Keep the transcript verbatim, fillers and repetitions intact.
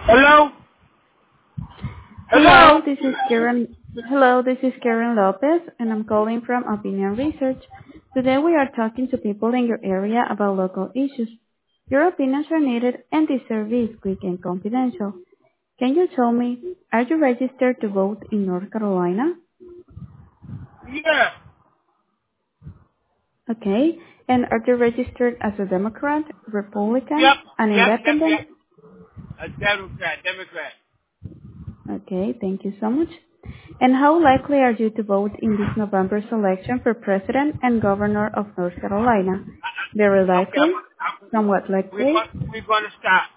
Hello? Hello, Hello? this is Karen. Hello, this is Karen Lopez, and I'm calling from Opinion Research. Today we are talking to people in your area about local issues. Your opinions are needed, and this survey is quick and confidential. Can you tell me, are you registered to vote in North Carolina? Yeah. Okay. And are you registered as a Democrat, Yep, Republican, an yep, yep, yep. independent? A Democrat, Democrat. Okay, thank you so much. And how likely are you to vote in this November's election for President and Governor of North Carolina? Very Okay, I'm, likely, I'm, somewhat we're, likely, going, we're going to stop.